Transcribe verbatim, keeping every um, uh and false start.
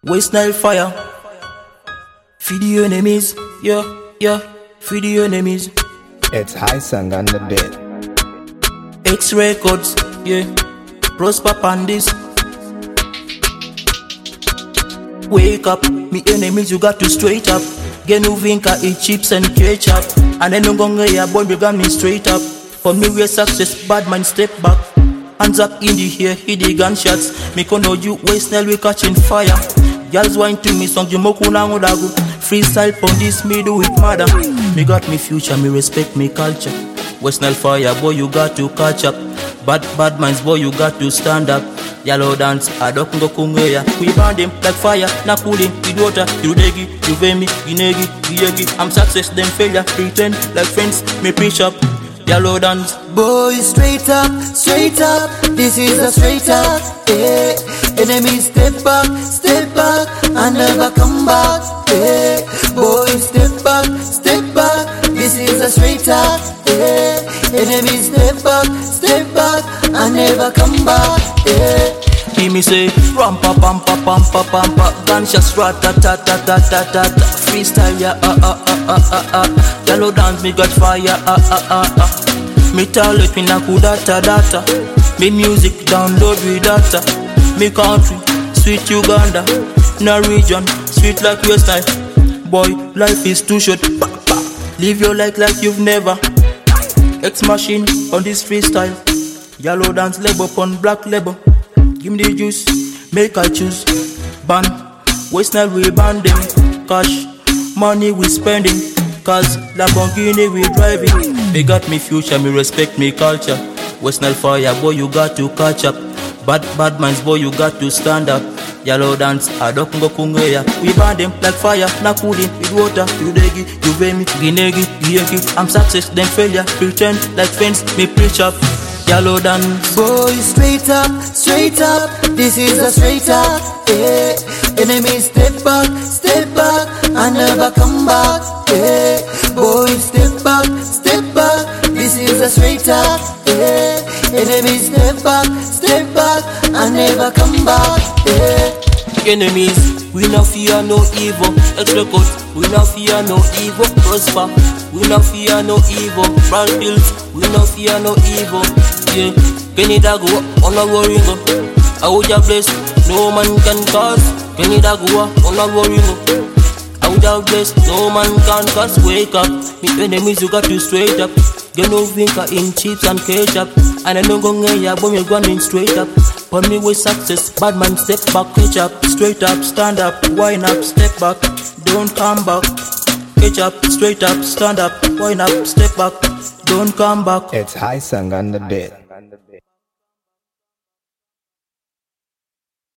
Waste Nile fire. Feed the enemies, yeah, yeah. Feed the enemies. It's Hi-Sung on the beat. X Records, yeah. Prosper Pandis. Wake up, me enemies, you got to straight up. Get no vinca, eat chips and ketchup. And then no gonga, yeah, boy, you got me straight up. For me, we're success, bad man, step back. Hands up in the air, hit the gunshots. Me kono you, Waste Nile, we catching fire. Girls wine to me, song Jumoku Nangodagu. Freestyle pon this, me do it madam. Me got me future, me respect me culture. Waste Nile fire, boy, you got to catch up. Bad, bad minds, boy, you got to stand up. Yellow dance, adokungo kungeya. We burn them like fire, na cooling, with water. You degi, you vemi, ginegi, giyegi. I'm success, them failure, pretend like friends, me preach up. Yellow dance. Boy, straight up, straight up. This is a straight up. Yeah. Enemy step back, step back, and never come back. Yeah. Boy, step back, step back. This is a straight up. Yeah. Enemy step back, step back, and never come back. Yeah. He me say rampa pampa pampa pampa, gunshots rata ta ta ta ta ta ta. Freestyle ya ah ah ah ah ah ah. Yellow dance me got fire ah ah ah ah. Me talent me na kudata data. Me music download with data. Me country sweet Uganda, na region sweet like Waste Nile. Boy, life is too short. Pa, pa. Live your life like you've never. X machine on this freestyle. Yellow dance label on black label. Give me the juice, make I choose. Ban, Waste Nile we ban them. Cash, money we spending. Cause Lamborghini we driving. They got me future, me respect me culture. Waste Nile fire, boy you got to catch up. Bad, bad minds, boy you got to stand up. Yellow dance, adokungo kungeya. We ban them like fire, na cooling, with water. You degi, you vemi, ginegi, giyeki. I'm success, them failure, pretend like friends, me preach up. Yellow dance. Boy, straight up, straight up. This is a straight up. Yeah. Enemy step back, step back, and never come back. Yeah. Boy, step back, step back. This is a straight up. Yeah. Enemy step back, step back, and never come back. Yeah. Enemies, we no fear no evil. X Records, we no fear no evil. Prosper, we no fear no evil. Brand Hills, we no fear no evil. Yeah, Kenny Dago, on a worry go. I would have blessed, no man can cause. Kenny Dago, on a worry go. I would have blessed, no man can cause. Wake up, me enemies, you got to straight up. Get no vinca in chips and ketchup. And I don't go yeah, but me going straight up. For me with success, bad man step back, catch up. Straight up, stand up, wind up, step back. Don't come back. Catch up, straight up, stand up, wind up, step back. Don't come back. It's Hi-Sung on the beat.